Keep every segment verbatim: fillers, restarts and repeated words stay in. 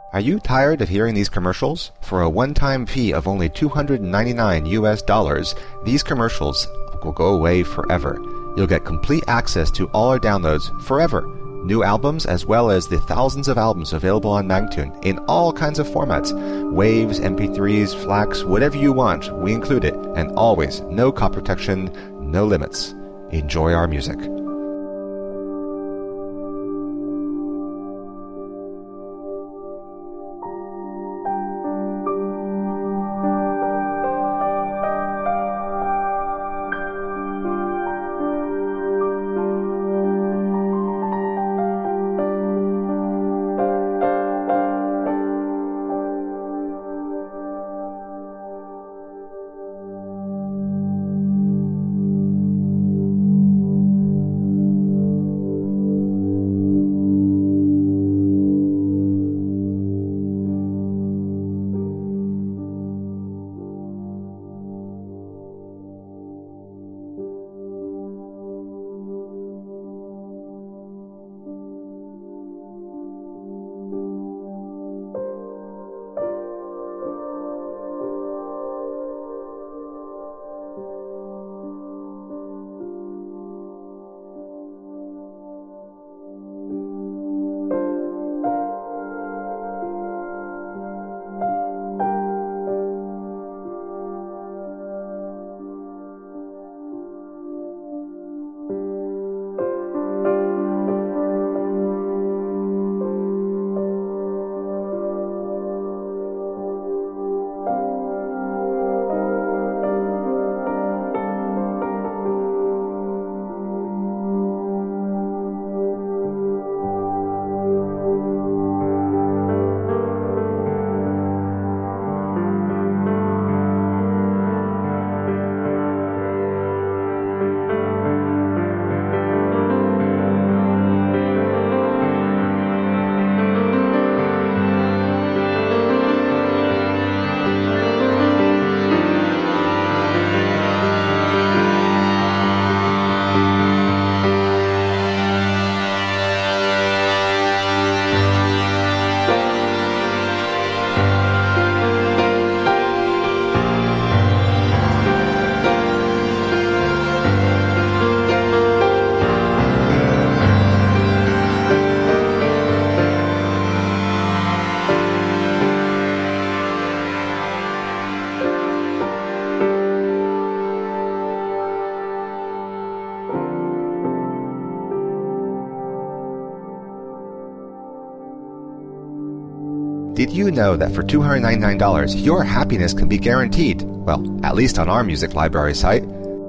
Are you tired of hearing these commercials? For a one-time fee of only two hundred ninety-nine U S dollars, these commercials will go away forever. You'll get complete access to all our downloads forever. New albums as well as the thousands of albums available on Magnatune in all kinds of formats. Waves, M P threes, FLACs, whatever you want, we include it. And always, no copy protection, no limits. Enjoy our music. Did you know that for two hundred ninety-nine dollars, your happiness can be guaranteed? Well, at least on our music library site.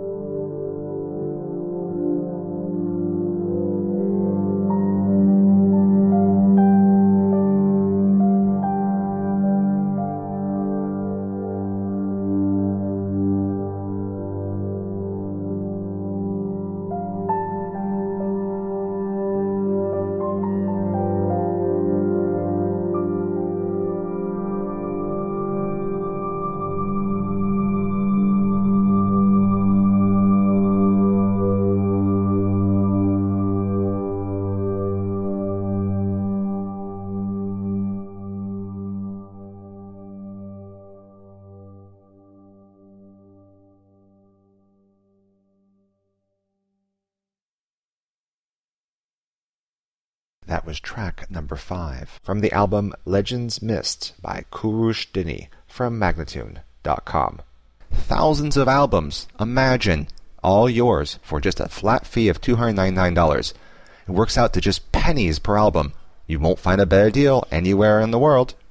That was track number five from the album Legends Mist by Kurush Dini from Magnatune dot com. Thousands of albums, imagine, all yours for just a flat fee of two hundred ninety-nine dollars. It works out to just pennies per album. You won't find a better deal anywhere in the world.